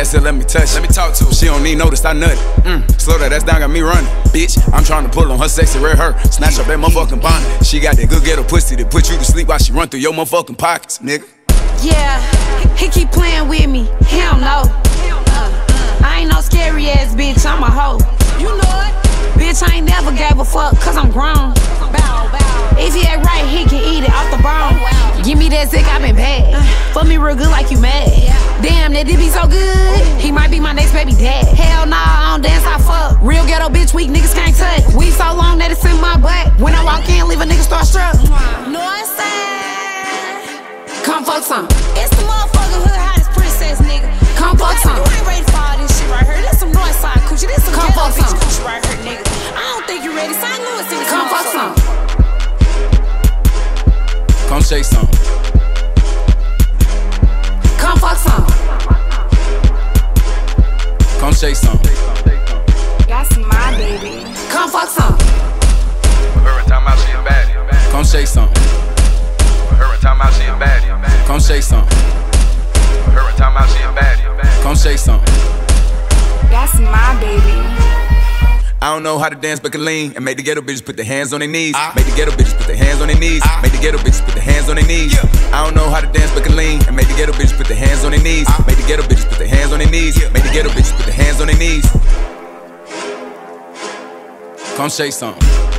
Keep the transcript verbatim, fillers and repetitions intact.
ass here, let me touch. Let me talk to her. She don't need notice, I nutty. Mm. Slow that ass down, got me running. Bitch, I'm trying to pull on her sexy red hair. Snatch up that motherfucking bonnet. She got that good ghetto pussy that put you to sleep while she run through your motherfucking pockets, nigga. Yeah, he keep playing with me. He don't know. Uh, I ain't no scary ass bitch, I'm a hoe. You know it. Bitch, I ain't never gave a fuck, cause I'm grown. Bow, bow. If he ain't right, he can eat it off the bone. Give me that sick, I been bad. Fuck me real good like you mad. Damn, that did be so good. He might be my next baby dad. Hell nah, I don't dance, I fuck. Real ghetto bitch, weak niggas can't touch. We so long that it's in my butt. When I walk in, leave a nigga starstruck. Northside, come fuck some. It's the motherfucker hood hottest princess, nigga. Come fuck some. You ain't ready for all this shit right here. This some Northside coochie. This some ghetto bitch coochie right here, nigga. I don't think you ready. Saint Louis in this Come fuck some. Come shake some. Come fuck some. Come shake some. That's my baby. Come fuck some. Her time out, she a baddie. Come shake some. Her time out, she a baddie. Come shake some. Her time out, she a baddie. Come shake some. That's my baby. I don't know how to dance but can lean and make the ghetto bitches put their hands on their knees. Make the ghetto bitches put their hands on their knees. Make the ghetto bitches put their hands on their knees. I don't know how to dance but can lean and make the ghetto bitches put their hands on their knees. Make the ghetto bitches put their hands on their knees. Make the ghetto bitches put their hands on their knees. Come shake some.